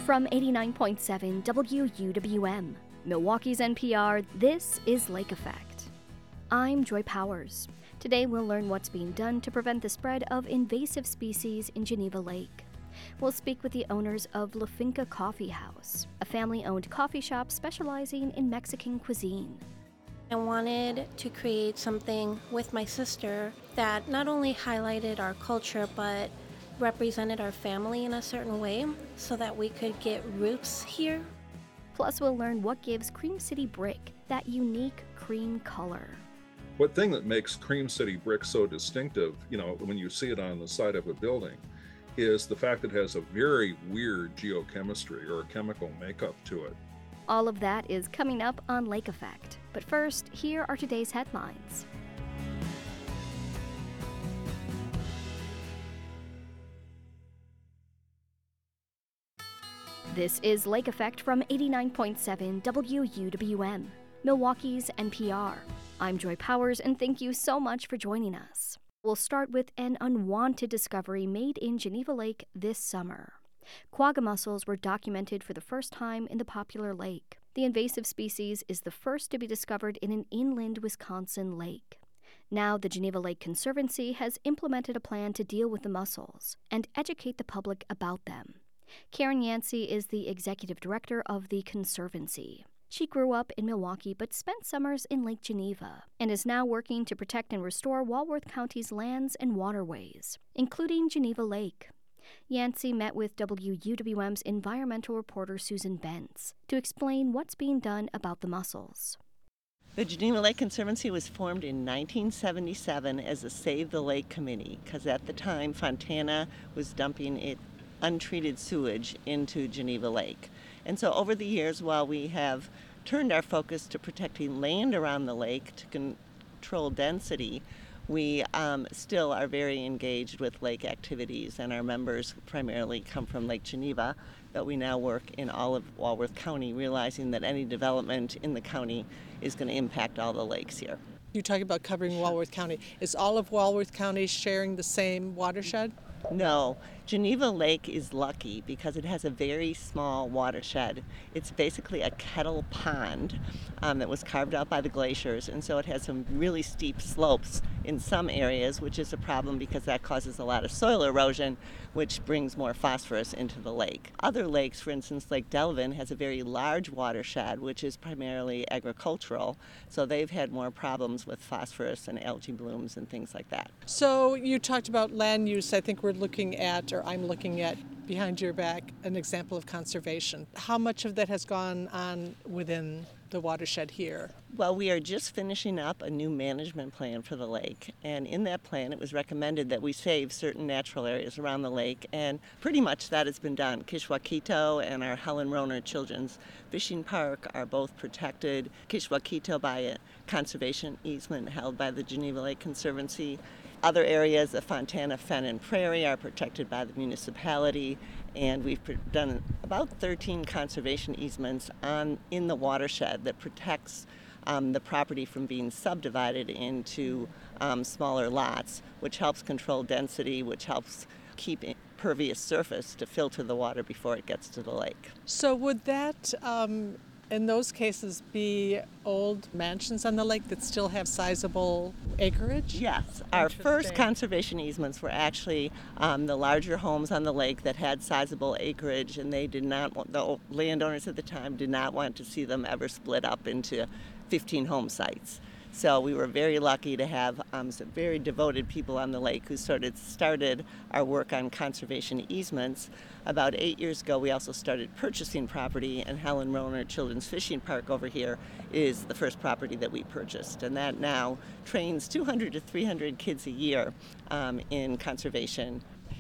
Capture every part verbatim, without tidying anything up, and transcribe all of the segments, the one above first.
From eighty-nine point seven W U W M, Milwaukee's N P R, this is Lake Effect. I'm Joy Powers. Today we'll learn what's being done to prevent the spread of invasive species in Geneva Lake. We'll speak with the owners of La Finca Coffee House, a family-owned coffee shop specializing in Mexican cuisine. I wanted to create something with my sister that not only highlighted our culture, but represented our family in a certain way so that we could get roots here. Plus, we'll learn what gives Cream City Brick that unique cream color. What thing that makes Cream City Brick so distinctive, you know, when you see it on the side of a building, is the fact that it has a very weird geochemistry or chemical makeup to it. All of that is coming up on Lake Effect. But first, here are today's headlines. This is Lake Effect from eighty-nine point seven W U W M, Milwaukee's N P R. I'm Joy Powers, and thank you so much for joining us. We'll start with an unwanted discovery made in Geneva Lake this summer. Quagga mussels were documented for the first time in the popular lake. The invasive species is the first to be discovered in an inland Wisconsin lake. Now, the Geneva Lake Conservancy has implemented a plan to deal with the mussels and educate the public about them. Karen Yancey is the executive director of the Conservancy. She grew up in Milwaukee but spent summers in Lake Geneva and is now working to protect and restore Walworth County's lands and waterways, including Geneva Lake. Yancey met with W U W M's environmental reporter Susan Bentz to explain what's being done about the mussels. The Geneva Lake Conservancy was formed in nineteen seventy-seven as a Save the Lake Committee because at the time Fontana was dumping it untreated sewage into Geneva Lake. And so over the years, while we have turned our focus to protecting land around the lake to control density, we um, still are very engaged with lake activities, and our members primarily come from Lake Geneva, but we now work in all of Walworth County, realizing that any development in the county is going to impact all the lakes here. You're talking about covering Walworth County. Is all of Walworth County sharing the same watershed? No. Geneva Lake is lucky because it has a very small watershed. It's basically a kettle pond um, that was carved out by the glaciers, and so it has some really steep slopes in some areas, which is a problem because that causes a lot of soil erosion, which brings more phosphorus into the lake. Other lakes, for instance, Lake Delavan, has a very large watershed, which is primarily agricultural, so they've had more problems with phosphorus and algae blooms and things like that. So you talked about land use. I think we're looking at, or I'm looking at behind your back, an example of conservation. How much of that has gone on within the watershed here? Well, we are just finishing up a new management plan for the lake, and in that plan it was recommended that we save certain natural areas around the lake, and pretty much that has been done. Kishwaukito and our Helen Roner Children's Fishing Park are both protected. Kishwaukito by a conservation easement held by the Geneva Lake Conservancy. Other areas of Fontana Fen and Prairie are protected by the municipality, and we've done about thirteen conservation easements on in the watershed that protects um, the property from being subdivided into um, smaller lots, which helps control density, which helps keep impervious surface to filter the water before it gets to the lake. So would that, um, in those cases, be old mansions on the lake that still have sizable acreage? Yes. Our first conservation easements were actually um, the larger homes on the lake that had sizable acreage, and they did not want, the landowners at the time did not want to see them ever split up into fifteen home sites. So we were very lucky to have um, some very devoted people on the lake who sort of started our work on conservation easements. About eight years ago, we also started purchasing property, and Helen Roner Children's Fishing Park over here is the first property that we purchased. And that now trains two hundred to three hundred kids a year um, in conservation.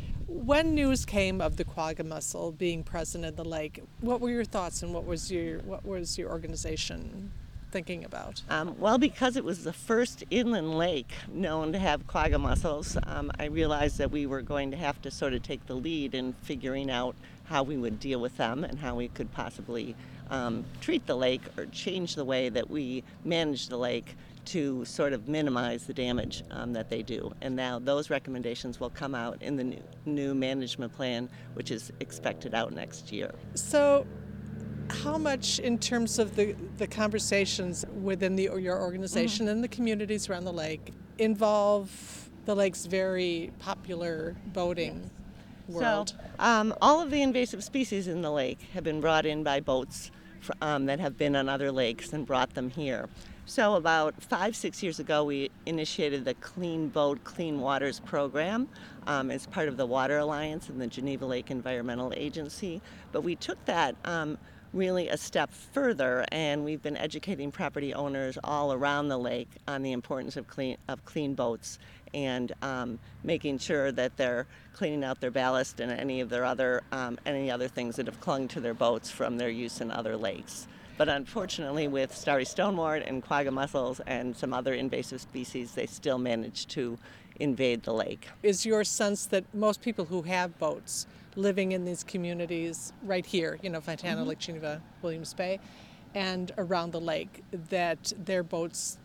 When news came of the quagga mussel being present in the lake, what were your thoughts, and what was your what was your organization thinking about? Um, well, because it was the first inland lake known to have quagga mussels, um, I realized that we were going to have to sort of take the lead in figuring out how we would deal with them and how we could possibly um, treat the lake or change the way that we manage the lake to sort of minimize the damage um, that they do. And now those recommendations will come out in the new, new management plan, which is expected out next year. So how much in terms of the, the conversations within the, your organization mm-hmm. and the communities around the lake involve the lake's very popular boating yes. world? So um, all of the invasive species in the lake have been brought in by boats for, um, that have been on other lakes and brought them here. So about five, six years ago, we initiated the Clean Boat, Clean Waters program um, as part of the Water Alliance and the Geneva Lake Environmental Agency. But we took that um, really a step further, and we've been educating property owners all around the lake on the importance of clean of clean boats and um, making sure that they're cleaning out their ballast and any of their other um, any other things that have clung to their boats from their use in other lakes. But unfortunately, with starry stonewort and quagga mussels and some other invasive species, they still manage to invade the lake. Is your sense that most people who have boats living in these communities right here, you know, Fontana, mm-hmm. Lake Geneva, Williams Bay, and around the lake, that their boats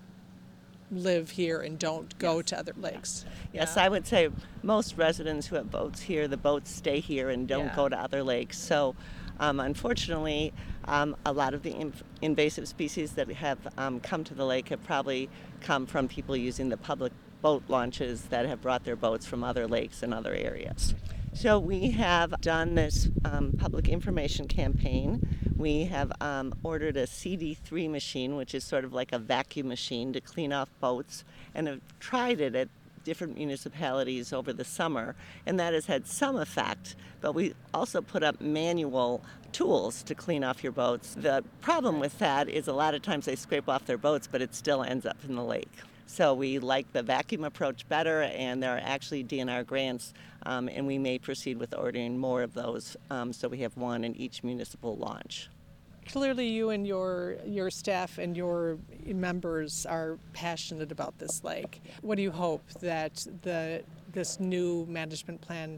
live here and don't go yes. to other lakes? Yes, yeah. I would say most residents who have boats here, the boats stay here and don't yeah. go to other lakes. So um, unfortunately, um, a lot of the inv- invasive species that have um, come to the lake have probably come from people using the public boat launches that have brought their boats from other lakes and other areas. So we have done this um, public information campaign. We have um, ordered a C D three machine, which is sort of like a vacuum machine to clean off boats, and have tried it at different municipalities over the summer, and that has had some effect. But we also put up manual tools to clean off your boats. The problem with that is a lot of times they scrape off their boats, but it still ends up in the lake. So we like the vacuum approach better, and there are actually D N R grants, um, and we may proceed with ordering more of those, um, so we have one in each municipal launch. Clearly you and your your staff and your members are passionate about this lake. What do you hope that the this new management plan,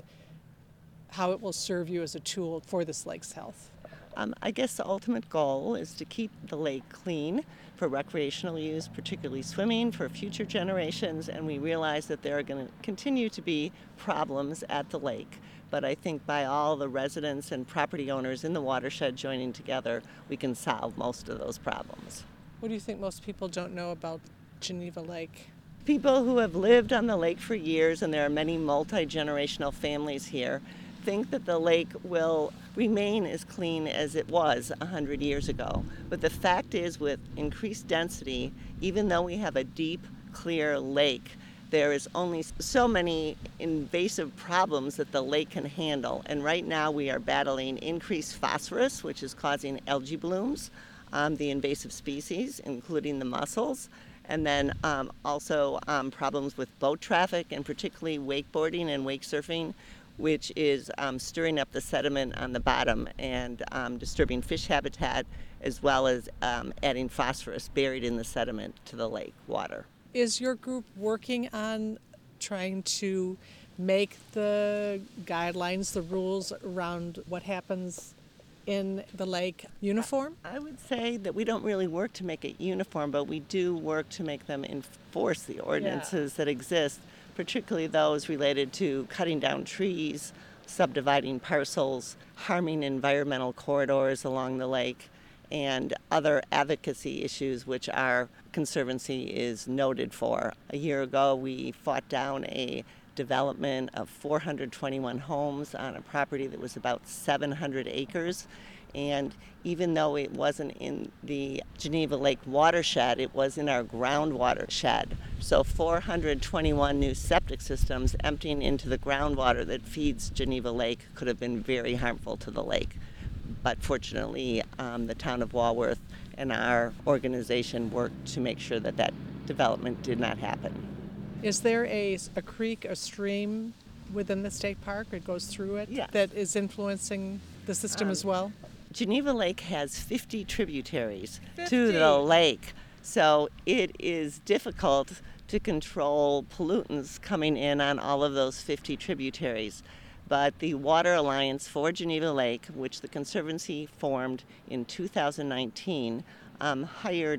how it will serve you as a tool for this lake's health? Um, I guess the ultimate goal is to keep the lake clean for recreational use, particularly swimming, for future generations, and we realize that there are going to continue to be problems at the lake. But I think by all the residents and property owners in the watershed joining together, we can solve most of those problems. What do you think most people don't know about Geneva Lake? People who have lived on the lake for years, and there are many multi-generational families here, think that the lake will remain as clean as it was one hundred years ago. But the fact is, with increased density, even though we have a deep, clear lake, there is only so many invasive problems that the lake can handle. And right now we are battling increased phosphorus, which is causing algae blooms, um, the invasive species, including the mussels, and then um, also um, problems with boat traffic, and particularly wakeboarding and wake surfing, which is um, stirring up the sediment on the bottom and um, disturbing fish habitat, as well as um, adding phosphorus buried in the sediment to the lake water. Is your group working on trying to make the guidelines, the rules around what happens in the lake uniform? I would say that we don't really work to make it uniform, but we do work to make them enforce the ordinances yeah. that exist, particularly those related to cutting down trees, subdividing parcels, harming environmental corridors along the lake, and other advocacy issues which our Conservancy is noted for. A year ago, we fought down a development of four hundred twenty-one homes on a property that was about seven hundred acres. And even though it wasn't in the Geneva Lake watershed, it was in our groundwater shed. So four hundred twenty-one new septic systems emptying into the groundwater that feeds Geneva Lake could have been very harmful to the lake. But fortunately, um, the town of Walworth and our organization worked to make sure that that development did not happen. Is there a, a creek, a stream within the state park, or it goes through it, yes. that is influencing the system um, as well? Geneva Lake has fifty tributaries fifty to the lake, so it is difficult to control pollutants coming in on all of those fifty tributaries. But the Water Alliance for Geneva Lake, which the Conservancy formed in two thousand nineteen, um, hired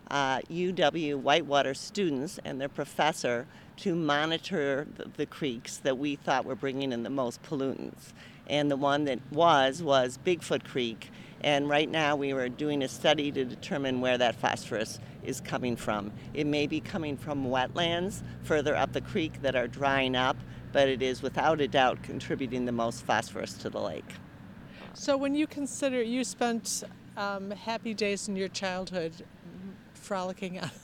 uh, U W Whitewater students and their professor to monitor the, the creeks that we thought were bringing in the most pollutants. And the one that was, was Bigfoot Creek. And right now we were doing a study to determine where that phosphorus is coming from. It may be coming from wetlands further up the creek that are drying up, but it is without a doubt contributing the most phosphorus to the lake. So when you consider, you spent um, happy days in your childhood frolicking on,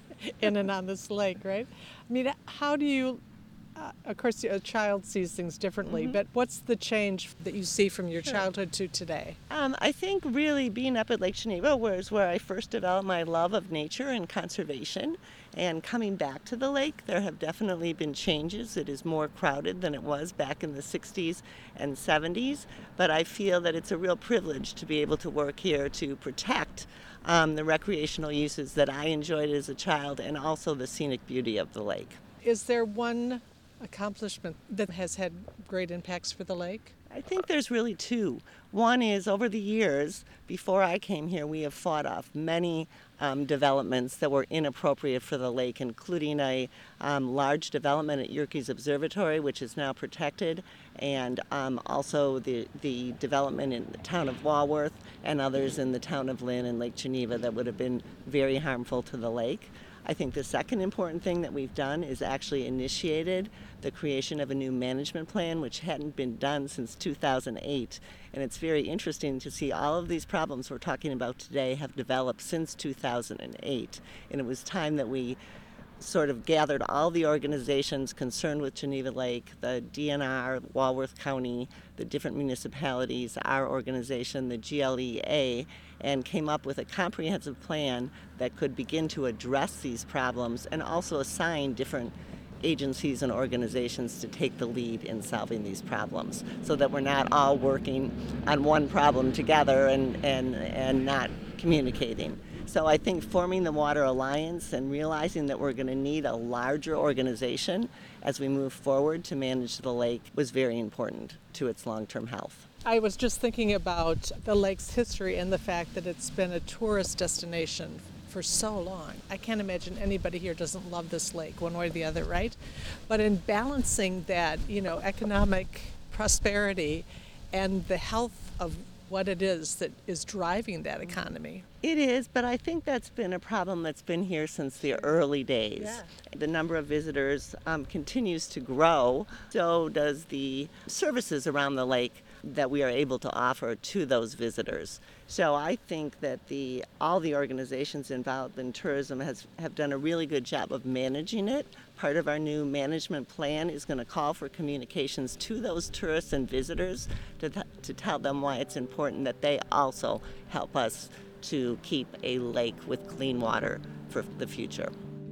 in and on this lake, right? I mean, how do you, uh, of course a child sees things differently, mm-hmm. but what's the change that you see from your Sure. childhood to today? Um, I think really being up at Lake Geneva was where I first developed my love of nature and conservation. And coming back to the lake, there have definitely been changes. It is more crowded than it was back in the sixties and seventies. But I feel that it's a real privilege to be able to work here to protect um, the recreational uses that I enjoyed as a child and also the scenic beauty of the lake. Is there one accomplishment that has had great impacts for the lake? I think there's really two. One is over the years, before I came here, we have fought off many um, developments that were inappropriate for the lake, including a um, large development at Yerkes Observatory, which is now protected, and um, also the, the development in the town of Walworth and others in the town of Lynn and Lake Geneva that would have been very harmful to the lake. I think the second important thing that we've done is actually initiated the creation of a new management plan, which hadn't been done since two thousand eight. And it's very interesting to see all of these problems we're talking about today have developed since two thousand eight. And it was time that we sort of gathered all the organizations concerned with Geneva Lake, the D N R, Walworth County, the different municipalities, our organization, the G L E A, and came up with a comprehensive plan that could begin to address these problems and also assign different agencies and organizations to take the lead in solving these problems so that we're not all working on one problem together and, and, and not communicating. So I think forming the Water Alliance and realizing that we're going to need a larger organization as we move forward to manage the lake was very important to its long-term health. I was just thinking about the lake's history and the fact that it's been a tourist destination for so long. I can't imagine anybody here doesn't love this lake one way or the other, right? But in balancing that, you know, economic prosperity and the health of what it is that is driving that economy. It is, but I think that's been a problem that's been here since the early days. Yeah. The number of visitors um, continues to grow, so does the services around the lake that we are able to offer to those visitors. So I think that the all the organizations involved in tourism has have done a really good job of managing it. Part of our new management plan is going to call for communications to those tourists and visitors to, th- to tell them why it's important that they also help us to keep a lake with clean water for the future.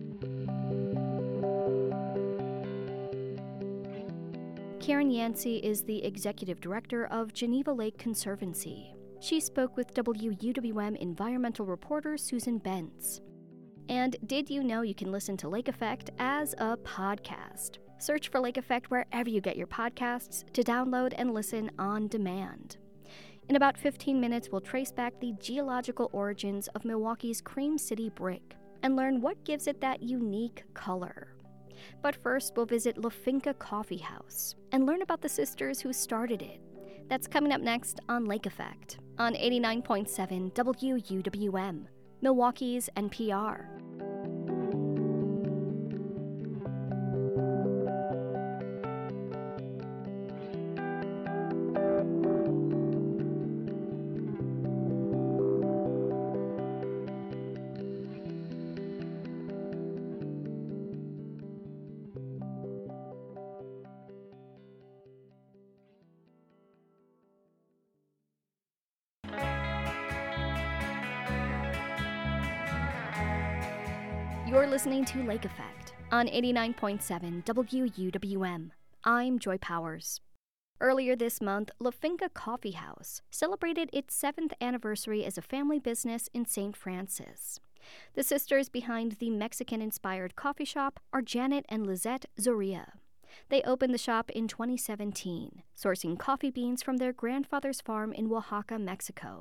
Karen Yancey is the executive director of Geneva Lake Conservancy. She spoke with W U W M environmental reporter Susan Bentz. And did you know you can listen to Lake Effect as a podcast? Search for Lake Effect wherever you get your podcasts to download and listen on demand. In about fifteen minutes, we'll trace back the geological origins of Milwaukee's Cream City brick and learn what gives it that unique color. But first, we'll visit La Finca Coffee House and learn about the sisters who started it. That's coming up next on Lake Effect on eighty-nine point seven W U W M, Milwaukee's N P R. You're listening to Lake Effect on eighty-nine point seven W U W M. I'm Joy Powers. Earlier this month, La Finca Coffee House celebrated its seventh anniversary as a family business in Saint Francis. The sisters behind the Mexican-inspired coffee shop are Janet and Lizette Zoria. They opened the shop in twenty seventeen, sourcing coffee beans from their grandfather's farm in Oaxaca, Mexico.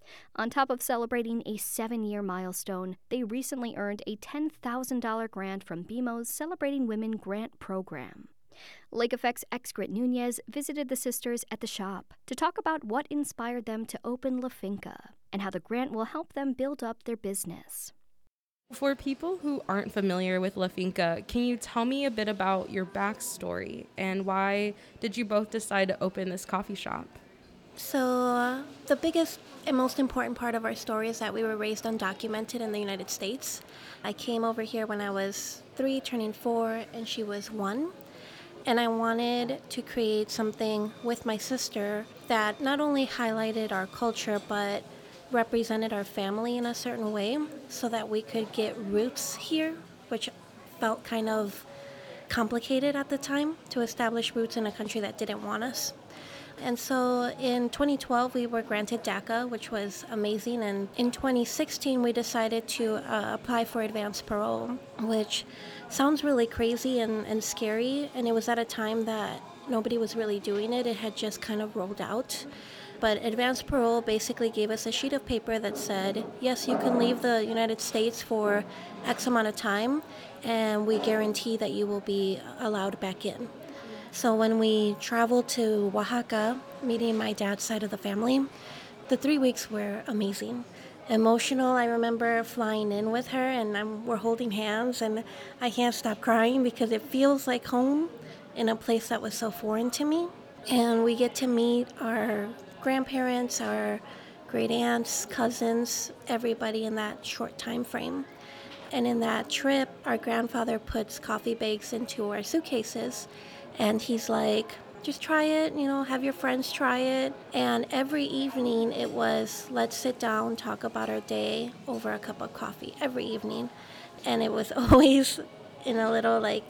On top of celebrating a seven-year milestone, they recently earned a ten thousand dollars grant from B M O's Celebrating Women Grant Program. Lake Effect's ex-Grit Nunez visited the sisters at the shop to talk about what inspired them to open La Finca and how the grant will help them build up their business. For people who aren't familiar with La Finca, can you tell me a bit about your backstory and why did you both decide to open this coffee shop? So uh, the biggest and most important part of our story is that we were raised undocumented in the United States. I came over here when I was three, turning four, and she was one. And I wanted to create something with my sister that not only highlighted our culture, but represented our family in a certain way so that we could get roots here, which felt kind of complicated at the time to establish roots in a country that didn't want us. And so in twenty twelve, we were granted DACA, which was amazing. And in twenty sixteen, we decided to uh, apply for advanced parole, which sounds really crazy and, and scary. And it was at a time that nobody was really doing it. It had just kind of rolled out. But advanced parole basically gave us a sheet of paper that said, yes, you can leave the United States for X amount of time, and we guarantee that you will be allowed back in. So when we traveled to Oaxaca, meeting my dad's side of the family, the three weeks were amazing. Emotional, I remember flying in with her, and I'm, we're holding hands, and I can't stop crying because it feels like home in a place that was so foreign to me. And we get to meet our grandparents, our great aunts, cousins, everybody in that short time frame. And in that trip, our grandfather puts coffee bags into our suitcases, and he's like, just try it, you know, have your friends try it. And every evening it was, let's sit down, talk about our day over a cup of coffee, every evening. And it was always in a little like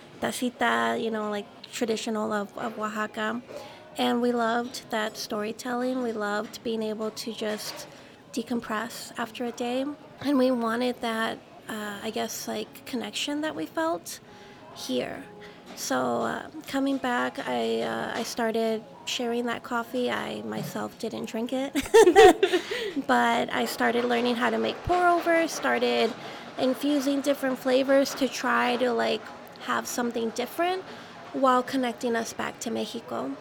tacita, you know, like traditional of, of Oaxaca. And we loved that storytelling. We loved being able to just decompress after a day. And we wanted that, uh, I guess, like connection that we felt here. So uh, coming back, I uh, I started sharing that coffee. I myself didn't drink it, but I started learning how to make pour-over, started infusing different flavors to try to like have something different while connecting us back to Mexico.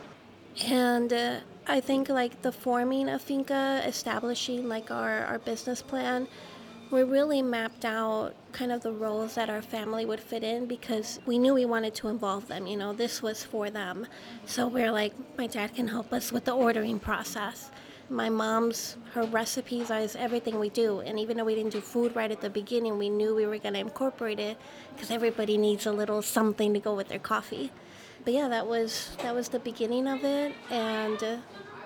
And uh, I think like the forming of Finca, establishing like our, our business plan, we really mapped out kind of the roles that our family would fit in because we knew we wanted to involve them. You know, this was for them. So we're like, my dad can help us with the ordering process. My mom's, her recipes is everything we do. And even though we didn't do food right at the beginning, we knew we were going to incorporate it because everybody needs a little something to go with their coffee. But yeah, that was that was the beginning of it, and uh,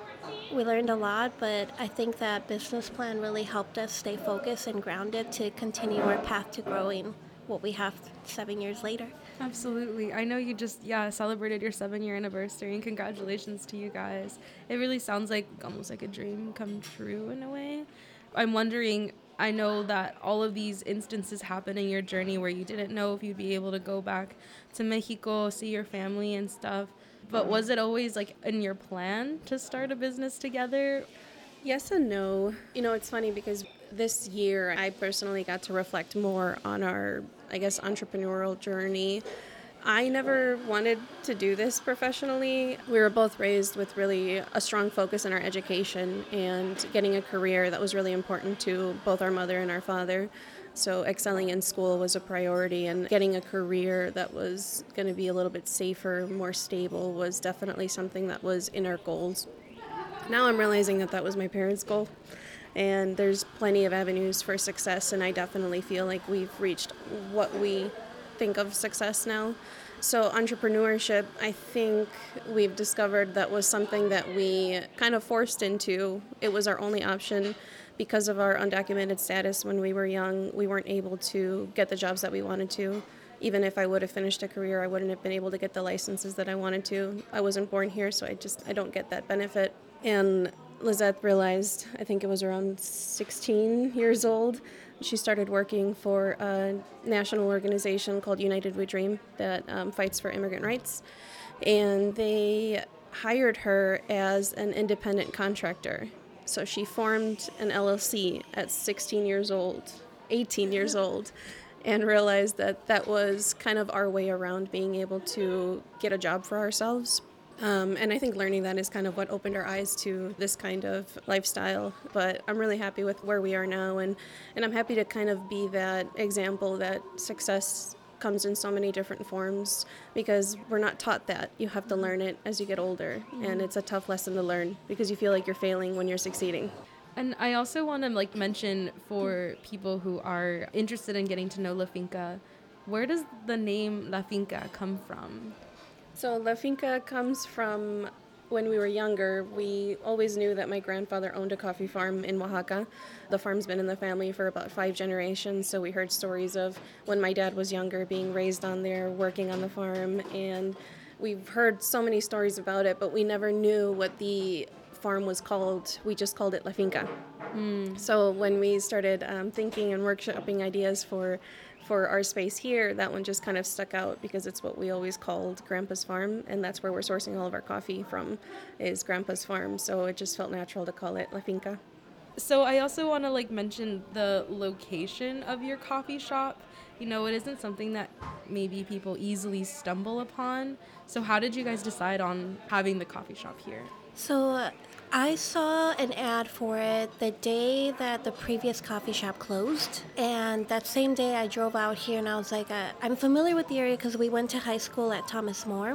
we learned a lot, but I think that business plan really helped us stay focused and grounded to continue our path to growing what we have seven years later. Absolutely. I know you just, yeah, celebrated your seven-year anniversary, and congratulations to you guys. It really sounds like almost like a dream come true in a way. I'm wondering, I know that all of these instances happen in your journey where you didn't know if you'd be able to go back to Mexico, see your family and stuff. But was it always like in your plan to start a business together? Yes and no. You know, it's funny because this year I personally got to reflect more on our, I guess, entrepreneurial journey. I never wanted to do this professionally. We were both raised with really a strong focus in our education and getting a career that was really important to both our mother and our father. So excelling in school was a priority, and getting a career that was going to be a little bit safer, more stable was definitely something that was in our goals. Now I'm realizing that that was my parents' goal, and there's plenty of avenues for success, and I definitely feel like we've reached what we think of success now. So entrepreneurship, I think we've discovered that was something that we kind of forced into. It was our only option because of our undocumented status when we were young. We weren't able to get the jobs that we wanted to. Even if I would have finished a career, I wouldn't have been able to get the licenses that I wanted to. I wasn't born here, so I just I don't get that benefit. And Lizette realized, I think it was around sixteen years old, she started working for a national organization called United We Dream that um, fights for immigrant rights. And they hired her as an independent contractor. So she formed an L L C at sixteen years old, eighteen years old, and realized that that was kind of our way around being able to get a job for ourselves. Um, and I think learning that is kind of what opened our eyes to this kind of lifestyle. But I'm really happy with where we are now, and, and I'm happy to kind of be that example that success comes in so many different forms, because we're not taught that. You have to learn it as you get older, mm-hmm. and it's a tough lesson to learn because you feel like you're failing when you're succeeding. And I also want to like mention for people who are interested in getting to know La Finca, where does the name La Finca come from? So La Finca comes from when we were younger. We always knew that my grandfather owned a coffee farm in Oaxaca. The farm's been in the family for about five generations, so we heard stories of when my dad was younger being raised on there, working on the farm, and we've heard so many stories about it, but we never knew what the farm was called. We just called it La Finca. Mm. So when we started um, thinking and workshopping ideas for for our space here, that one just kind of stuck out because it's what we always called Grandpa's Farm, and that's where we're sourcing all of our coffee from, is Grandpa's Farm. So it just felt natural to call it La Finca. So I also want to like mention the location of your coffee shop. You know, it isn't something that maybe people easily stumble upon. So how did you guys decide on having the coffee shop here? So uh, I saw an ad for it the day that the previous coffee shop closed. And that same day I drove out here and I was like, uh, I'm familiar with the area because we went to high school at Thomas More.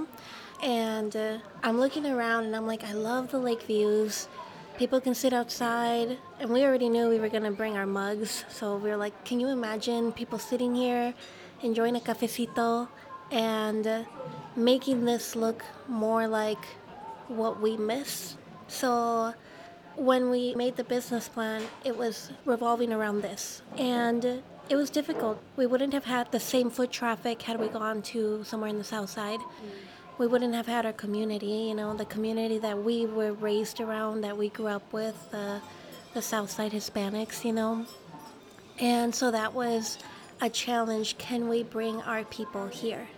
And uh, I'm looking around and I'm like, I love the lake views. People can sit outside. And we already knew we were going to bring our mugs. So we were like, can you imagine people sitting here, enjoying a cafecito, and uh, making this look more like what we miss? So when we made the business plan, it was revolving around this. And it was difficult. We wouldn't have had the same foot traffic had we gone to somewhere in the south side. Mm. We wouldn't have had our community, you know, the community that we were raised around, that we grew up with, uh, the south side Hispanics, you know. And so that was a challenge. Can we bring our people here?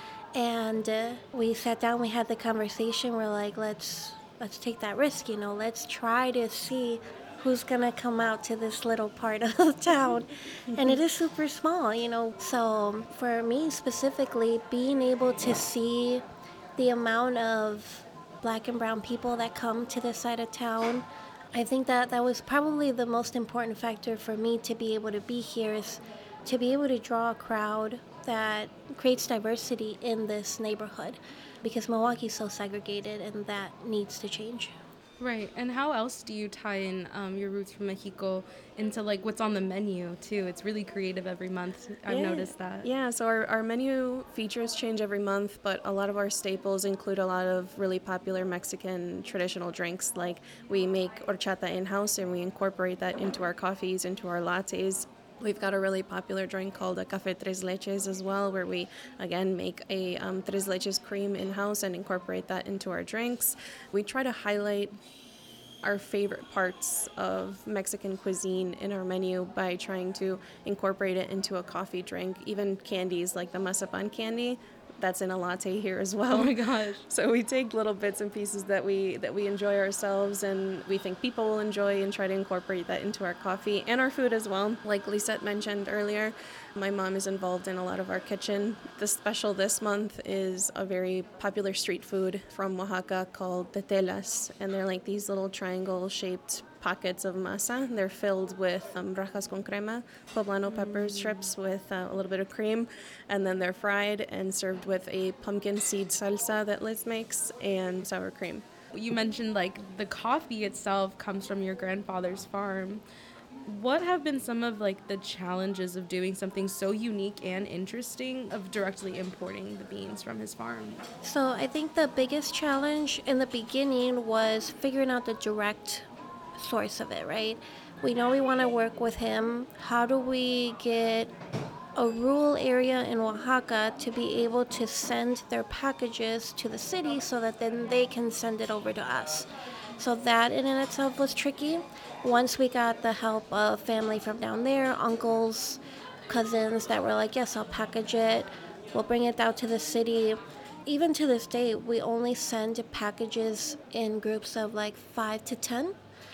And uh, we sat down, we had the conversation. We're like, let's let's take that risk, you know. Let's try to see who's going to come out to this little part of town. And it is super small, you know. So for me specifically, being able to see the amount of black and brown people that come to this side of town, I think that that was probably the most important factor for me to be able to be here, is to be able to draw a crowd that creates diversity in this neighborhood, because Milwaukee's so segregated and that needs to change. Right. And how else do you tie in um, your roots from Mexico into like what's on the menu too? It's really creative every month. I've yeah. noticed that. Yeah. So our, our menu features change every month, but a lot of our staples include a lot of really popular Mexican traditional drinks. Like we make horchata in-house and we incorporate that into our coffees, into our lattes. We've got a really popular drink called a Café Tres Leches as well, where we, again, make a um, Tres Leches cream in-house and incorporate that into our drinks. We try to highlight our favorite parts of Mexican cuisine in our menu by trying to incorporate it into a coffee drink. Even candies like the mazapan candy, that's in a latte here as well. Oh my gosh. So we take little bits and pieces that we that we enjoy ourselves and we think people will enjoy and try to incorporate that into our coffee and our food as well. Like Lisette mentioned earlier, my mom is involved in a lot of our kitchen. The special this month is a very popular street food from Oaxaca called tetelas, and they're like these little triangle-shaped pockets of masa. They're filled with um, rajas con crema, poblano pepper strips with uh, a little bit of cream, and then they're fried and served with a pumpkin seed salsa that Liz makes and sour cream. You mentioned like the coffee itself comes from your grandfather's farm. What have been some of like the challenges of doing something so unique and interesting of directly importing the beans from his farm? So I think the biggest challenge in the beginning was figuring out the direct source of it, right? We know we want to work with him. How do we get a rural area in Oaxaca to be able to send their packages to the city so that then they can send it over to us? So that in and itself was tricky. Once we got the help of family from down there, uncles, cousins that were like, yes, I'll package it, we'll bring it down to the city. Even to this day, we only send packages in groups of like five to ten.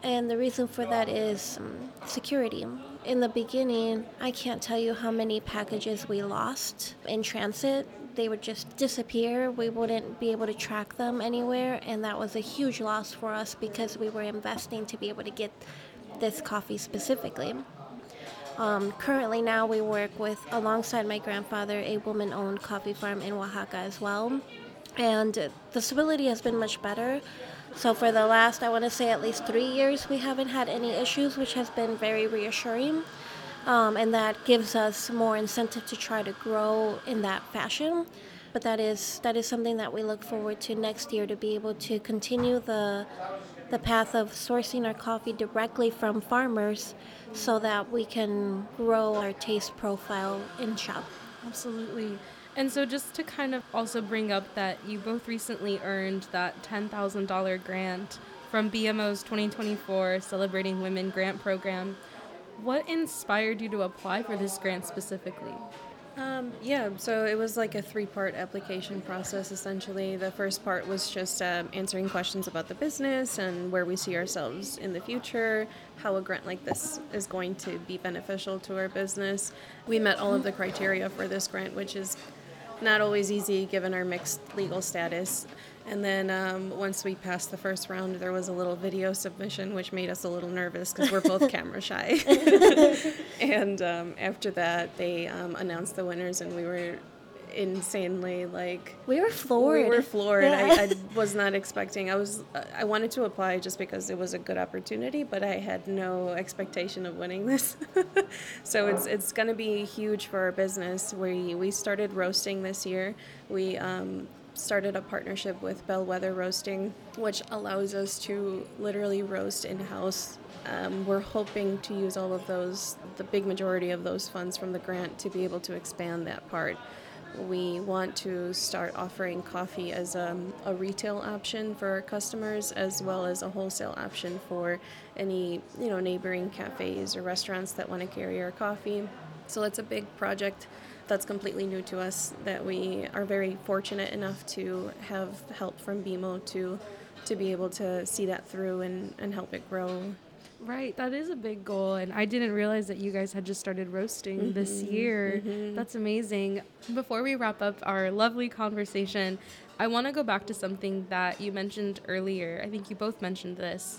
And the reason for that is um, security. In the beginning, I can't tell you how many packages we lost in transit. They would just disappear. We wouldn't be able to track them anywhere, and that was a huge loss for us because we were investing to be able to get this coffee specifically. Um, currently now we work with, alongside my grandfather, a woman-owned coffee farm in Oaxaca as well. And the stability has been much better. So for the last, I want to say at least three years, we haven't had any issues, which has been very reassuring. Um, and that gives us more incentive to try to grow in that fashion. But that is that is something that we look forward to next year, to be able to continue the the path of sourcing our coffee directly from farmers so that we can grow our taste profile in shop. Absolutely. And so just to kind of also bring up that you both recently earned that ten thousand dollars grant from B M O's twenty twenty-four Celebrating Women Grant Program. What inspired you to apply for this grant specifically? Um, yeah, so it was like a three-part application process, essentially. The first part was just um, answering questions about the business and where we see ourselves in the future, how a grant like this is going to be beneficial to our business. We met all of the criteria for this grant, which is not always easy given our mixed legal status. And then um, once we passed the first round, there was a little video submission, which made us a little nervous because we're both camera shy. And um, after that, they um, announced the winners, and we were insanely like we were floored. We were floored. Yeah. I, I was not expecting. I was. I wanted to apply just because it was a good opportunity, but I had no expectation of winning this. So it's it's going to be huge for our business. We we started roasting this year. We. Um, started a partnership with Bellwether Roasting, which allows us to literally roast in-house. Um, we're hoping to use all of those, the big majority of those funds from the grant, to be able to expand that part. We want to start offering coffee as a, a retail option for our customers, as well as a wholesale option for any, you know, neighboring cafes or restaurants that want to carry our coffee. So it's a big project that's completely new to us, that we are very fortunate enough to have help from B M O to to be able to see that through and, and help it grow. Right, that is a big goal, and I didn't realize that you guys had just started roasting mm-hmm, this year. Mm-hmm. That's amazing. Before we wrap up our lovely conversation, I want to go back to something that you mentioned earlier. I think you both mentioned this.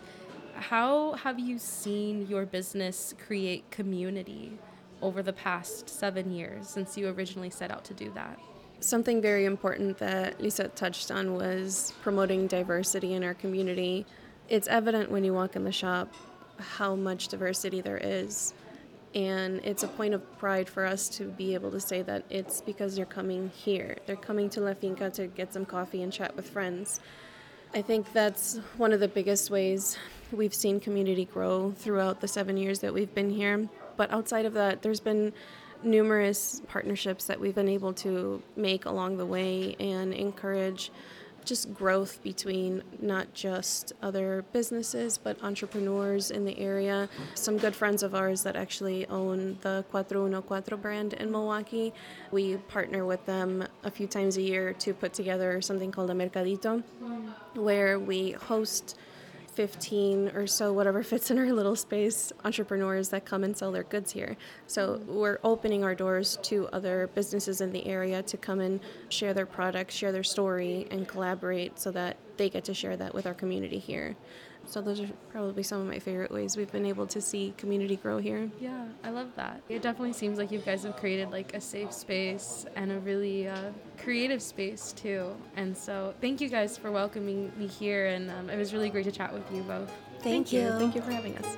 How have you seen your business create community over the past seven years since you originally set out to do that? Something very important that Lisa touched on was promoting diversity in our community. It's evident when you walk in the shop how much diversity there is, and it's a point of pride for us to be able to say that it's because they're coming here. They're coming to La Finca to get some coffee and chat with friends. I think that's one of the biggest ways we've seen community grow throughout the seven years that we've been here. But outside of that, there's been numerous partnerships that we've been able to make along the way and encourage just growth between not just other businesses, but entrepreneurs in the area. Some good friends of ours that actually own the Cuatro Uno Cuatro brand in Milwaukee. We partner with them a few times a year to put together something called a Mercadito, mm. where we host fifteen or so, whatever fits in our little space, entrepreneurs that come and sell their goods here. So we're opening our doors to other businesses in the area to come and share their products, share their story, and collaborate so that they get to share that with our community here. So those are probably some of my favorite ways we've been able to see community grow here. Yeah, I love that. It definitely seems like you guys have created like a safe space and a really uh, creative space too. And so thank you guys for welcoming me here, and um, it was really great to chat with you both. Thank, Thank you. you. Thank you for having us.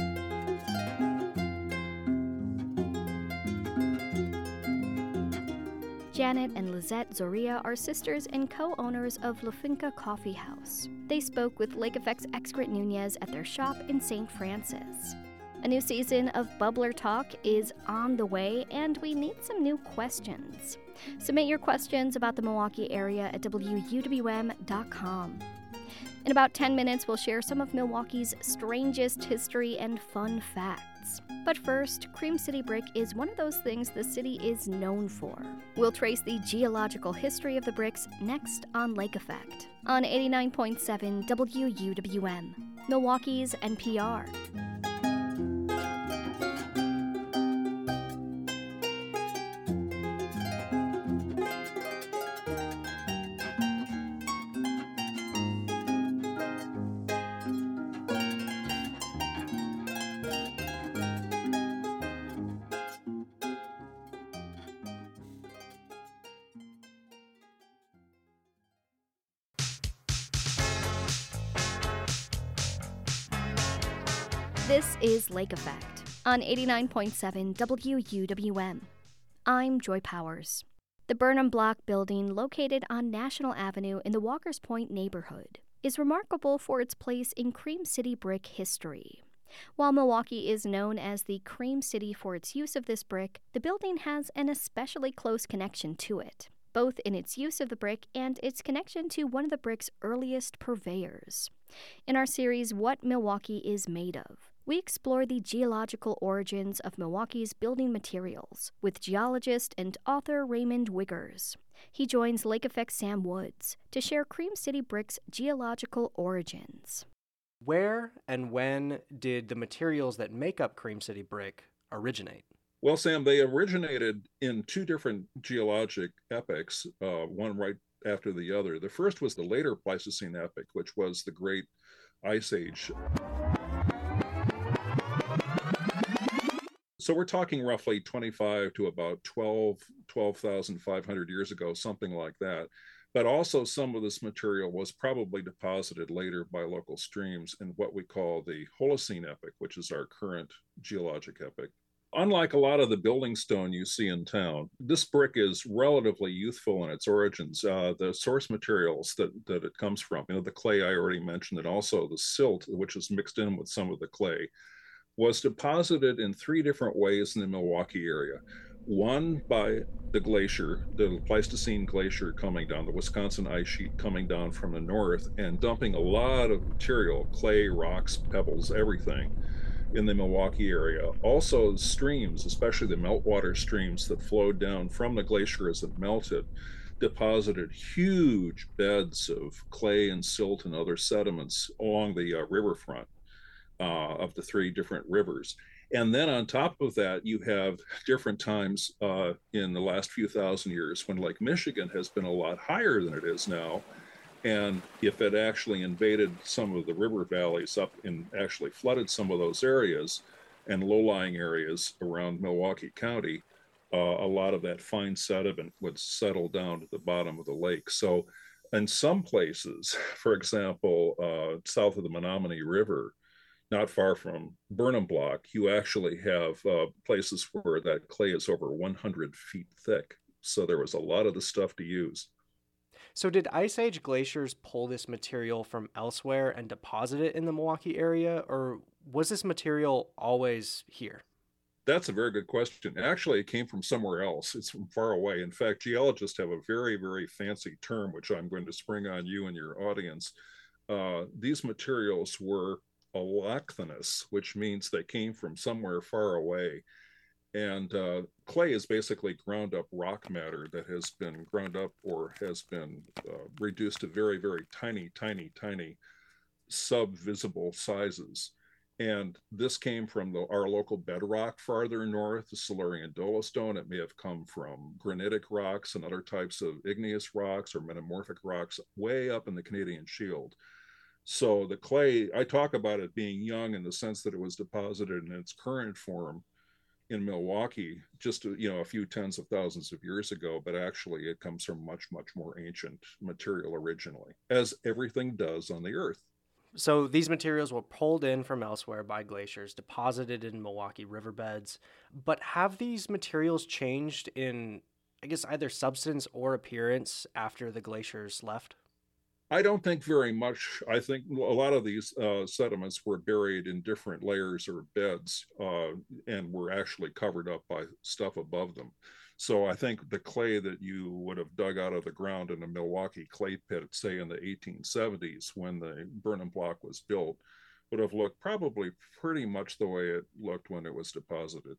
Janet and Lizette Zoria are sisters and co-owners of La Finca Coffee House. They spoke with Lake Effect's Excret Nunez at their shop in Saint Francis. A new season of Bubbler Talk is on the way, and we need some new questions. Submit your questions about the Milwaukee area at W U W M dot com. In about ten minutes, we'll share some of Milwaukee's strangest history and fun facts. But first, Cream City Brick is one of those things the city is known for. We'll trace the geological history of the bricks next on Lake Effect on eighty-nine point seven W U W M. Milwaukee's N P R. This is Lake Effect on eighty-nine point seven W U W M. I'm Joy Powers. The Burnham Block building, located on National Avenue in the Walker's Point neighborhood, is remarkable for its place in Cream City brick history. While Milwaukee is known as the Cream City for its use of this brick, the building has an especially close connection to it, both in its use of the brick and its connection to one of the brick's earliest purveyors. In our series, What Milwaukee is Made Of, we explore the geological origins of Milwaukee's building materials with geologist and author Raymond Wiggers. He joins Lake Effect Sam Woods to share Cream City brick's geological origins. Where and when did the materials that make up Cream City brick originate? Well, Sam, they originated in two different geologic epochs, uh, one right after the other. The first was the later Pleistocene epoch, which was the Great Ice Age. So we're talking roughly twenty-five to about twelve, twelve thousand five hundred years ago, something like that. But also some of this material was probably deposited later by local streams in what we call the Holocene epoch, which is our current geologic epoch. Unlike a lot of the building stone you see in town, this brick is relatively youthful in its origins. Uh, the source materials that, that it comes from, you know, the clay I already mentioned, and also the silt, which is mixed in with some of the clay, was deposited in three different ways in the Milwaukee area. One by the glacier, the Pleistocene glacier coming down, the Wisconsin ice sheet coming down from the north and dumping a lot of material, clay, rocks, pebbles, everything, in the Milwaukee area. Also streams, especially the meltwater streams that flowed down from the glacier as it melted, deposited huge beds of clay and silt and other sediments along the uh, riverfront uh, of the three different rivers. And then on top of that, you have different times uh, in the last few thousand years when Lake Michigan has been a lot higher than it is now. And if it actually invaded some of the river valleys up and actually flooded some of those areas and low-lying areas around Milwaukee County, uh, a lot of that fine sediment would settle down to the bottom of the lake. So in some places, for example, uh, south of the Menominee River, not far from Burnham Block, you actually have uh, places where that clay is over one hundred feet thick. So there was a lot of the stuff to use. So did Ice Age glaciers pull this material from elsewhere and deposit it in the Milwaukee area, or was this material always here? That's a very good question. Actually, it came from somewhere else. It's from far away. In fact, geologists have a very, very fancy term, which I'm going to spring on you and your audience. Uh, these materials were allochthonous, which means they came from somewhere far away. And uh, clay is basically ground up rock matter that has been ground up or has been uh, reduced to very, very tiny, tiny, tiny sub-visible sizes. And this came from the, our local bedrock farther north, the Silurian dolostone. It may have come from granitic rocks and other types of igneous rocks or metamorphic rocks way up in the Canadian Shield. So the clay, I talk about it being young in the sense that it was deposited in its current form in Milwaukee just, you know, a few tens of thousands of years ago, but actually it comes from much, much more ancient material originally, as everything does on the Earth. So these materials were pulled in from elsewhere by glaciers, deposited in Milwaukee riverbeds, but have these materials changed in, I guess, either substance or appearance after the glaciers left? I don't think very much. I think a lot of these uh, sediments were buried in different layers or beds uh, and were actually covered up by stuff above them. So I think the clay that you would have dug out of the ground in a Milwaukee clay pit, say in the eighteen seventies when the Burnham Block was built, would have looked probably pretty much the way it looked when it was deposited.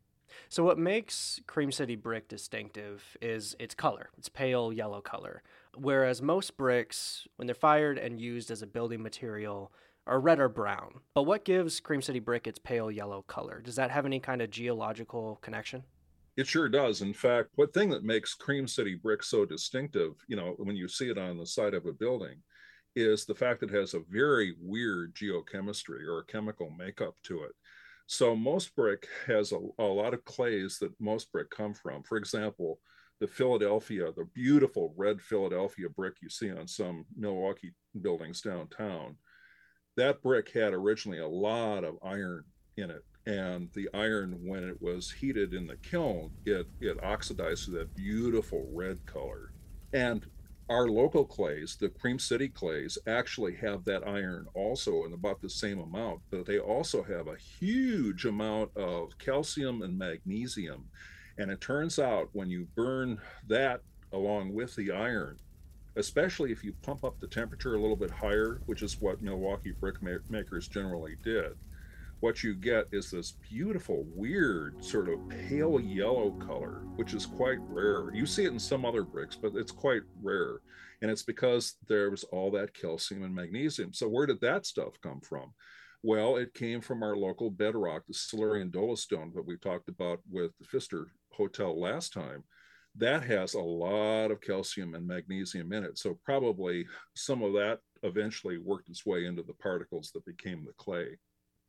So what makes Cream City brick distinctive is its color. It's pale yellow color. Whereas most bricks, when they're fired and used as a building material, or red or brown. But what gives Cream City brick its pale yellow color? Does that have any kind of geological connection? It sure does. In fact, what thing that makes Cream City brick so distinctive, you know, when you see it on the side of a building, is the fact that it has a very weird geochemistry or chemical makeup to it. So most brick has a, a lot of clays that most brick come from. For example, the Philadelphia, the beautiful red Philadelphia brick you see on some Milwaukee buildings downtown, that brick had originally a lot of iron in it. And the iron, when it was heated in the kiln, it, it oxidized to that beautiful red color. And our local clays, the Cream City clays, actually have that iron also in about the same amount, but they also have a huge amount of calcium and magnesium. And it turns out when you burn that along with the iron, especially if you pump up the temperature a little bit higher, which is what Milwaukee brick makers generally did, what you get is this beautiful, weird, sort of pale yellow color, which is quite rare. You see it in some other bricks, but it's quite rare. And it's because there's all that calcium and magnesium. So where did that stuff come from? Well, it came from our local bedrock, the Silurian dolostone that we talked about with the Pfister Hotel last time. That has a lot of calcium and magnesium in it. So probably some of that eventually worked its way into the particles that became the clay.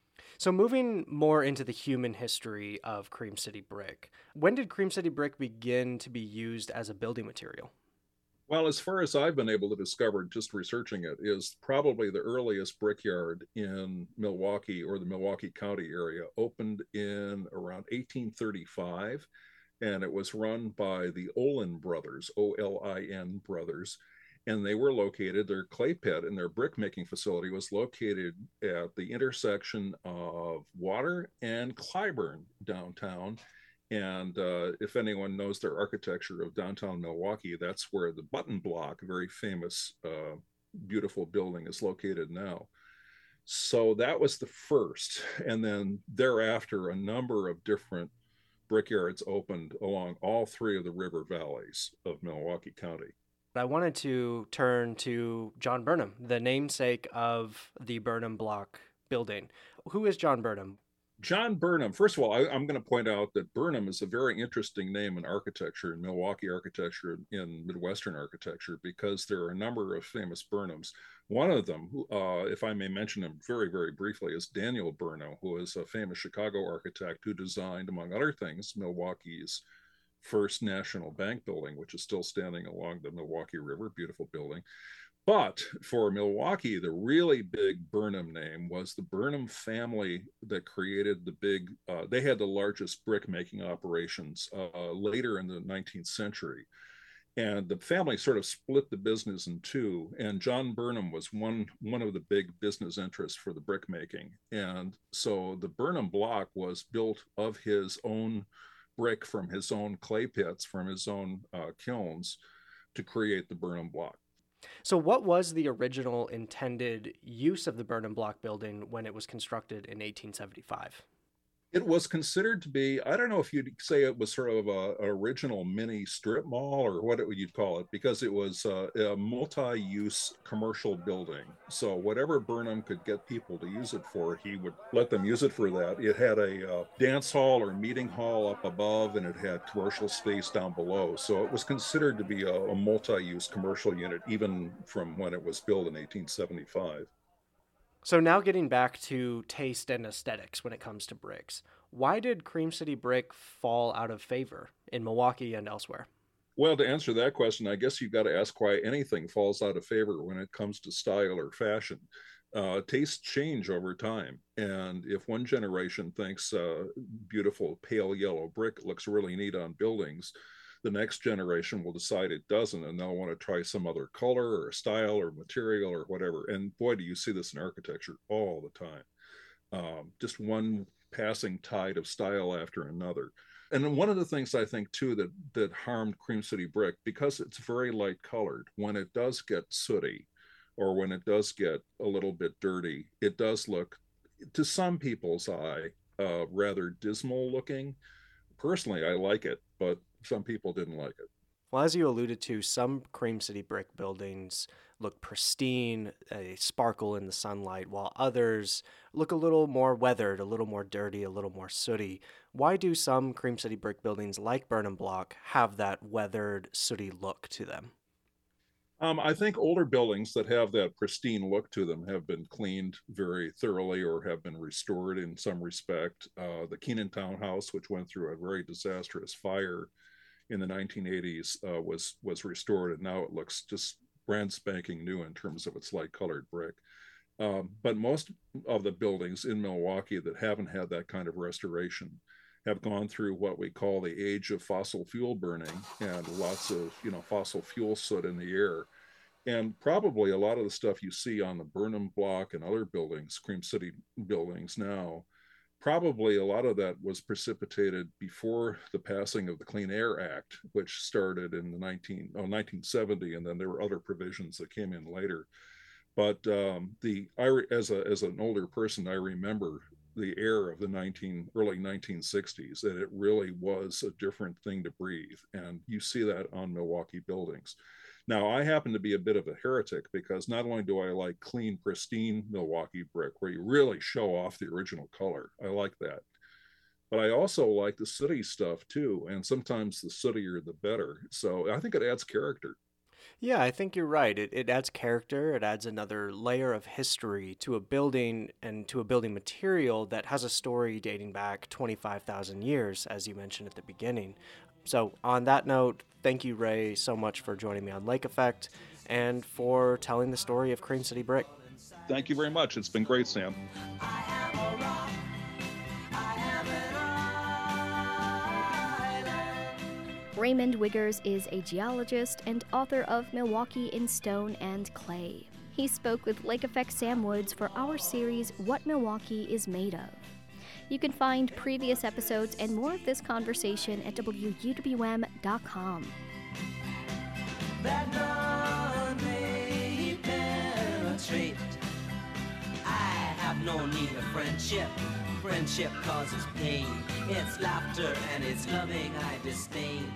So moving more into the human history of Cream City brick, when did Cream City brick begin to be used as a building material? Well, as far as I've been able to discover just researching it, is probably the earliest brickyard in Milwaukee or the Milwaukee County area opened in around eighteen thirty-five. And it was run by the Olin brothers, O L I N brothers. And they were located, their clay pit and their brick making facility was located at the intersection of Water and Clybourn downtown. And uh, if anyone knows their architecture of downtown Milwaukee, that's where the Button Block, a very famous, uh, beautiful building, is located now. So that was the first. And then thereafter, a number of different brickyards opened along all three of the river valleys of Milwaukee County. I wanted to turn to John Burnham, the namesake of the Burnham Block building. Who is John Burnham? John Burnham, first of all, I, I'm going to point out that Burnham is a very interesting name in architecture, in Milwaukee architecture, in Midwestern architecture, because there are a number of famous Burnhams. One of them, uh, if I may mention him very, very briefly, is Daniel Burnham, who is a famous Chicago architect who designed, among other things, Milwaukee's First National Bank building, which is still standing along the Milwaukee River, beautiful building. But for Milwaukee, the really big Burnham name was the Burnham family that created the big, uh, they had the largest brick making operations uh, later in the nineteenth century. And the family sort of split the business in two. And John Burnham was one, one of the big business interests for the brick making. And so the Burnham Block was built of his own brick from his own clay pits, from his own uh, kilns, to create the Burnham Block. So what was the original intended use of the Burnham Block building when it was constructed in eighteen seventy-five? It was considered to be, I don't know if you'd say it was sort of a, an original mini strip mall or what it, you'd call it, because it was a, a multi-use commercial building. So whatever Burnham could get people to use it for, he would let them use it for that. It had a uh, dance hall or meeting hall up above, and it had commercial space down below. So it was considered to be a, a multi-use commercial unit, even from when it was built in eighteen seventy-five. So now getting back to taste and aesthetics when it comes to bricks, why did Cream City brick fall out of favor in Milwaukee and elsewhere? Well, to answer that question, I guess you've got to ask why anything falls out of favor when it comes to style or fashion. Uh, tastes change over time. And if one generation thinks uh, beautiful pale yellow brick looks really neat on buildings, the next generation will decide it doesn't, and they'll want to try some other color or style or material or whatever. And boy, do you see this in architecture all the time. Um, just one passing tide of style after another. And then one of the things I think too that that harmed Cream City brick, because it's very light colored, when it does get sooty or when it does get a little bit dirty, it does look, to some people's eye, uh, rather dismal looking. Personally, I like it, but some people didn't like it. Well, as you alluded to, some Cream City brick buildings look pristine, they sparkle in the sunlight, while others look a little more weathered, a little more dirty, a little more sooty. Why do some Cream City brick buildings like Burnham Block have that weathered, sooty look to them? Um, I think older buildings that have that pristine look to them have been cleaned very thoroughly or have been restored in some respect. Uh, the Keenan Townhouse, which went through a very disastrous fire in the nineteen eighties, uh, was was restored, and now it looks just brand spanking new in terms of its light colored brick. Um, but most of the buildings in Milwaukee that haven't had that kind of restoration have gone through what we call the age of fossil fuel burning, and lots of, you know, fossil fuel soot in the air. And probably a lot of the stuff you see on the Burnham Block and other buildings, Cream City buildings now, probably a lot of that was precipitated before the passing of the Clean Air Act, which started in the nineteen, oh, nineteen seventy, and then there were other provisions that came in later. But um, the I, as a as an older person, I remember the air of the nineteen early nineteen sixties, and it really was a different thing to breathe. And you see that on Milwaukee buildings. Now, I happen to be a bit of a heretic because not only do I like clean, pristine Milwaukee brick where you really show off the original color, I like that. But I also like the sooty stuff too, and sometimes the sootier the better. So I think it adds character. Yeah, I think you're right. It, it adds character, it adds another layer of history to a building and to a building material that has a story dating back twenty-five thousand years, as you mentioned at the beginning. So on that note, thank you, Ray, so much for joining me on Lake Effect and for telling the story of Cream City Brick. Thank you very much. It's been great, Sam. Raymond Wiggers is a geologist and author of Milwaukee in Stone and Clay. He spoke with Lake Effect Sam Woods for our series, What Milwaukee is Made of. You can find previous episodes and more of this conversation at W U W M dot com. That none may penetrate. I have no need of friendship. Friendship causes pain. It's laughter and it's loving I disdain.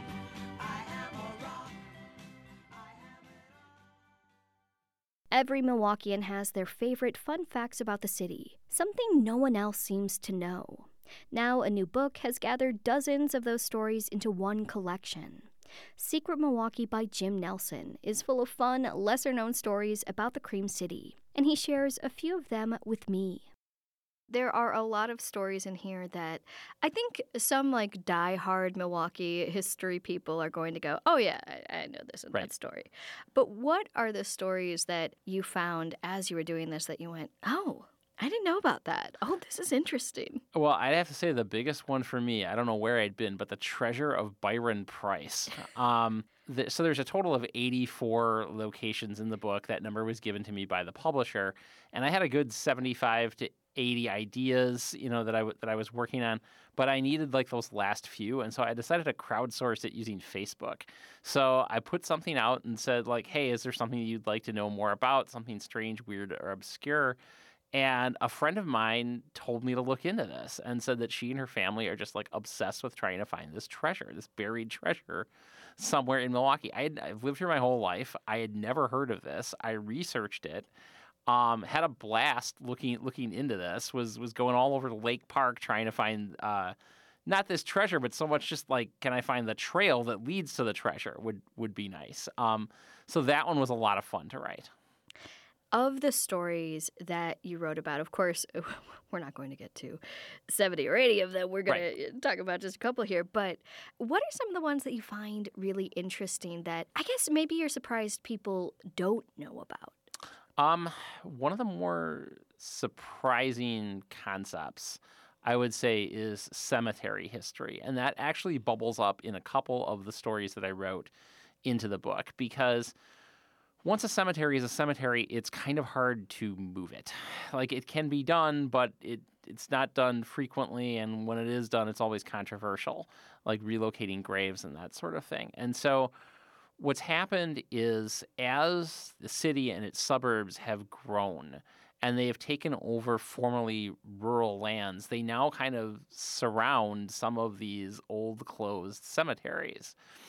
Every Milwaukeean has their favorite fun facts about the city, something no one else seems to know. Now a new book has gathered dozens of those stories into one collection. Secret Milwaukee by Jim Nelson is full of fun, lesser-known stories about the Cream City, and he shares a few of them with me. There are a lot of stories in here that I think some like die-hard Milwaukee history people are going to go, oh yeah, I, I know this and Right. that story. But what are the stories that you found as you were doing this that you went, oh, I didn't know about that. Oh, this is interesting. Well, I'd have to say the biggest one for me, I don't know where I'd been, but the treasure of Byron Price. Um, the, so there's a total of eighty-four locations in the book. That number was given to me by the publisher. And I had a good seventy-five to eighty ideas, you know, that I, w- that I was working on, but I needed like those last few. And so I decided to crowdsource it using Facebook. So I put something out and said like, hey, is there something you'd like to know more about? Something strange, weird, or obscure? And a friend of mine told me to look into this and said that she and her family are just like obsessed with trying to find this treasure, this buried treasure somewhere in Milwaukee. I had, I've lived here my whole life. I had never heard of this. I researched it, um, had a blast looking looking into this, was was going all over the Lake Park trying to find uh, not this treasure, but so much just like, can I find the trail that leads to the treasure would, would be nice. Um, so that one was a lot of fun to write. Of the stories that you wrote about, of course, we're not going to get to seventy or eighty of them. We're going Right. to talk about just a couple here. But what are some of the ones that you find really interesting that I guess maybe you're surprised people don't know about? Um, one of the more surprising concepts, I would say, is cemetery history. And that actually bubbles up in a couple of the stories that I wrote into the book, because once a cemetery is a cemetery, it's kind of hard to move it. Like, it can be done, but it it's not done frequently, and when it is done, it's always controversial, like relocating graves and that sort of thing. And so what's happened is, as the city and its suburbs have grown and they have taken over formerly rural lands, they now kind of surround some of these old closed cemeteries.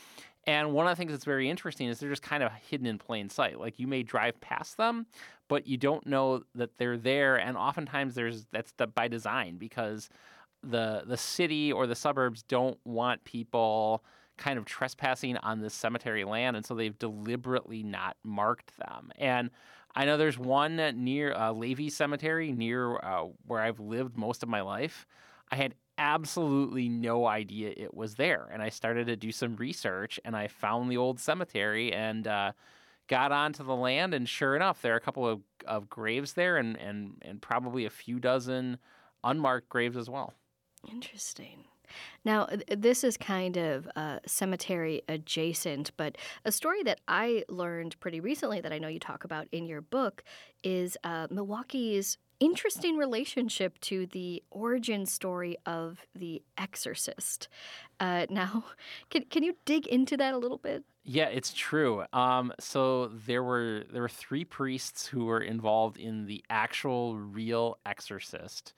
And one of the things that's very interesting is they're just kind of hidden in plain sight. Like you may drive past them, but you don't know that they're there. And oftentimes there's that's the, by design because the the city or the suburbs don't want people kind of trespassing on this cemetery land, and so they've deliberately not marked them. And I know there's one near uh, Leavey Cemetery, near uh, where I've lived most of my life. I had absolutely no idea it was there. And I started to do some research, and I found the old cemetery and uh, got onto the land. And sure enough, there are a couple of, of graves there and, and, and probably a few dozen unmarked graves as well. Interesting. Now, this is kind of uh, cemetery adjacent, but a story that I learned pretty recently that I know you talk about in your book is uh, Milwaukee's interesting relationship to the origin story of The Exorcist. Uh, now, can can you dig into that a little bit? Yeah, it's true. Um, so there were there were three priests who were involved in the actual real Exorcist,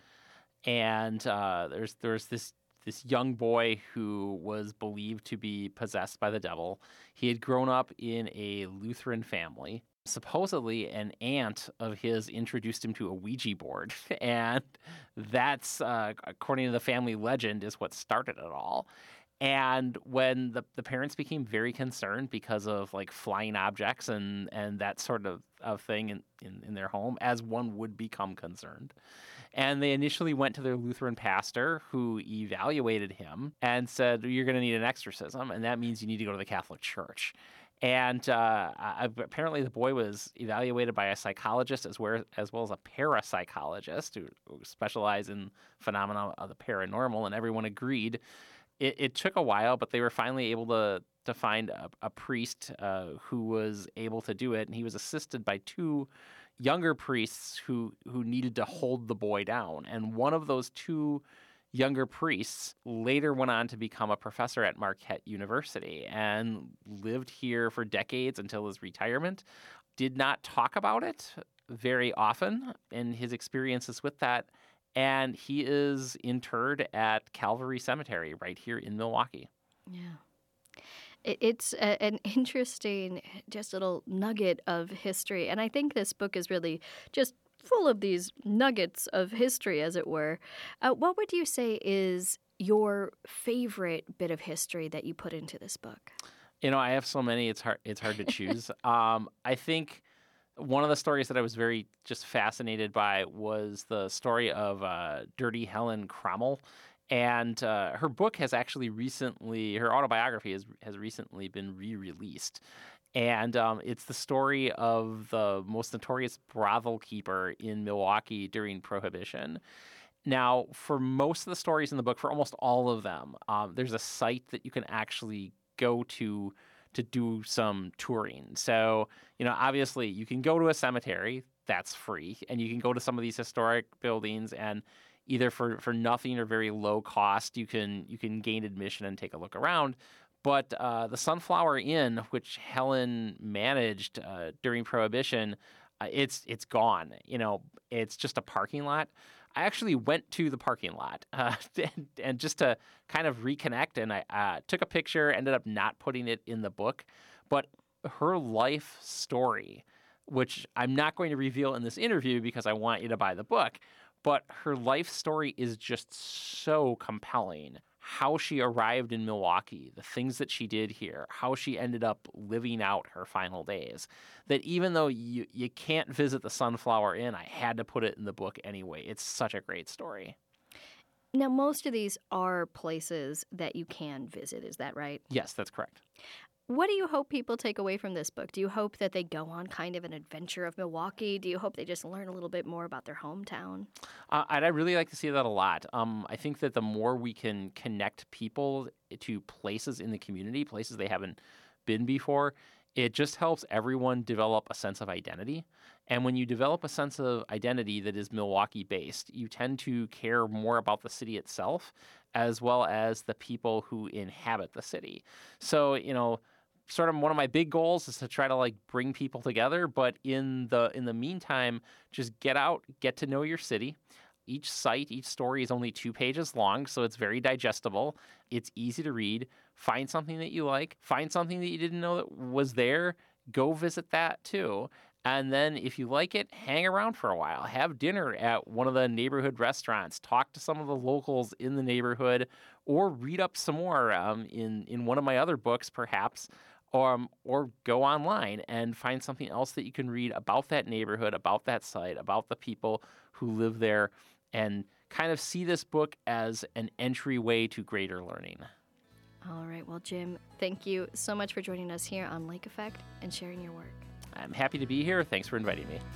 and uh, there's there's this. This young boy who was believed to be possessed by the devil. He had grown up in a Lutheran family. Supposedly, an aunt of his introduced him to a Ouija board. And that's, uh, according to the family legend, is what started it all. And when the, the parents became very concerned because of like flying objects and, and that sort of, of thing in, in, in their home, as one would become concerned, and they initially went to their Lutheran pastor who evaluated him and said, you're going to need an exorcism, and that means you need to go to the Catholic Church. And uh, apparently the boy was evaluated by a psychologist as well, as well as a parapsychologist who, who specialize in phenomena of the paranormal, and everyone agreed. It, it took a while, but they were finally able to, to find a, a priest uh, who was able to do it, and he was assisted by two younger priests who who needed to hold the boy down. And one of those two younger priests later went on to become a professor at Marquette University and lived here for decades until his retirement. Did not talk about it very often in his experiences with that. And he is interred at Calvary Cemetery right here in Milwaukee. Yeah. It's a, an interesting, just little nugget of history. And I think this book is really just full of these nuggets of history, as it were. Uh, what would you say is your favorite bit of history that you put into this book? You know, I have so many, it's hard, it's hard to choose. um, I think one of the stories that I was very just fascinated by was the story of uh, Dirty Helen Cromwell. And uh, her book has actually recently, her autobiography has, has recently been re-released. And um, it's the story of the most notorious brothel keeper in Milwaukee during Prohibition. Now, for most of the stories in the book, for almost all of them, um, there's a site that you can actually go to to do some touring. So, you know, obviously you can go to a cemetery, that's free, and you can go to some of these historic buildings and either for, for nothing or very low cost, you can you can gain admission and take a look around. But uh, the Sunflower Inn, which Helen managed uh, during Prohibition, uh, it's it's gone. You know, it's just a parking lot. I actually went to the parking lot uh, and, and just to kind of reconnect, and I uh, took a picture, ended up not putting it in the book. But her life story, which I'm not going to reveal in this interview because I want you to buy the book, but her life story is just so compelling. How she arrived in Milwaukee, the things that she did here, how she ended up living out her final days, that even though you, you can't visit the Sunflower Inn, I had to put it in the book anyway. It's such a great story. Now, most of these are places that you can visit. Is that right? Yes, that's correct. What do you hope people take away from this book? Do you hope that they go on kind of an adventure of Milwaukee? Do you hope they just learn a little bit more about their hometown? Uh, I'd really like to see that a lot. Um, I think that the more we can connect people to places in the community, places they haven't been before, it just helps everyone develop a sense of identity. And when you develop a sense of identity that is Milwaukee-based, you tend to care more about the city itself as well as the people who inhabit the city. So, you know, sort of one of my big goals is to try to like bring people together, but in the in the meantime, just get out, get to know your city. Each site, each story is only two pages long, so it's very digestible. It's easy to read. Find something that you like. Find something that you didn't know that was there. Go visit that too. And then if you like it, hang around for a while. Have dinner at one of the neighborhood restaurants. Talk to some of the locals in the neighborhood, or read up some more um, in, in one of my other books, perhaps. Um, or go online and find something else that you can read about that neighborhood, about that site, about the people who live there, and kind of see this book as an entryway to greater learning. All right. Well, Jim, thank you so much for joining us here on Lake Effect and sharing your work. I'm happy to be here. Thanks for inviting me.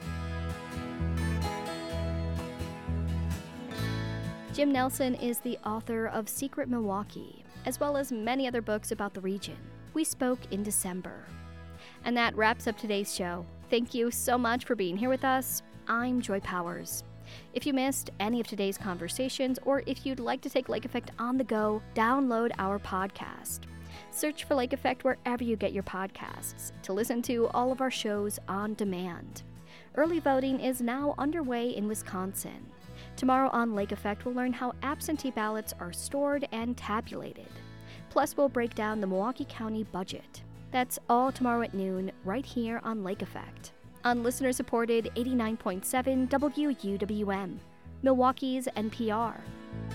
Jim Nelson is the author of Secret Milwaukee, as well as many other books about the region. We spoke in December. And that wraps up today's show. Thank you so much for being here with us. I'm Joy Powers. If you missed any of today's conversations, or if you'd like to take Lake Effect on the go, download our podcast. Search for Lake Effect wherever you get your podcasts to listen to all of our shows on demand. Early voting is now underway in Wisconsin. Tomorrow on Lake Effect, we'll learn how absentee ballots are stored and tabulated. Plus, we'll break down the Milwaukee County budget. That's all tomorrow at noon, right here on Lake Effect, on listener-supported eighty-nine point seven W U W M, Milwaukee's N P R.